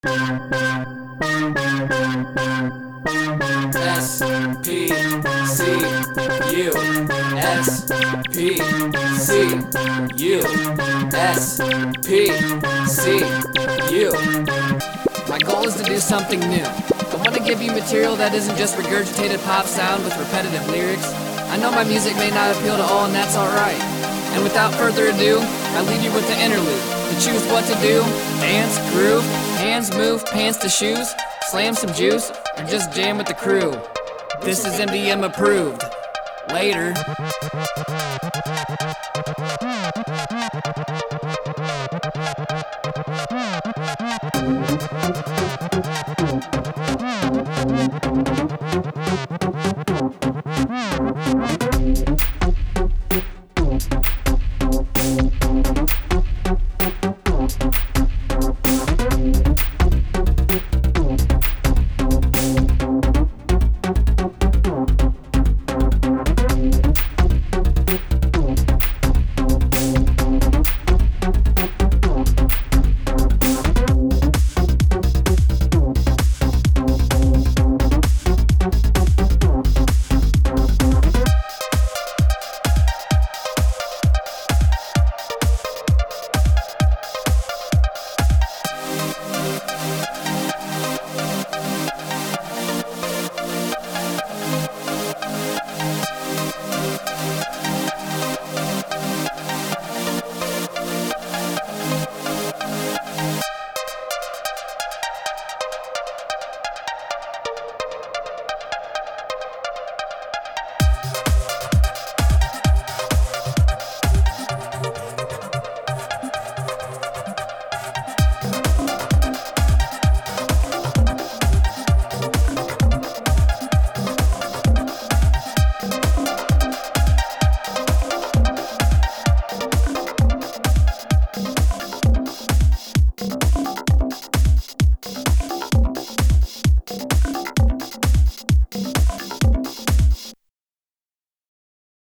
S-P-C-U, my goal is to do something new. I want to give you material that isn't just regurgitated pop sound with repetitive lyrics. I know my music may not appeal to all, and that's alright. And without further ado, I leave you with the interlude. To choose what to do: dance, groove, hands move, pants to shoes, slam some juice, or just jam with the crew. This is MDM approved. Later.